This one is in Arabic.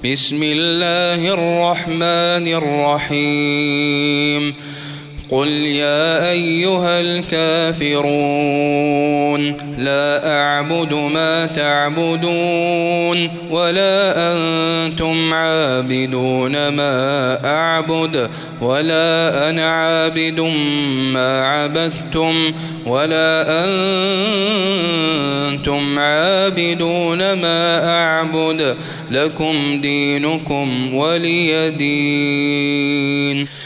بسم الله الرحمن الرحيم قل يا أيها الكافرون لا أعبد ما تعبدون ولا أنتم عابدون ما أعبد ولا أنا عابد ما عبدتم ولا أنتم عابدون ما أعبد لكم دينكم ولي دين.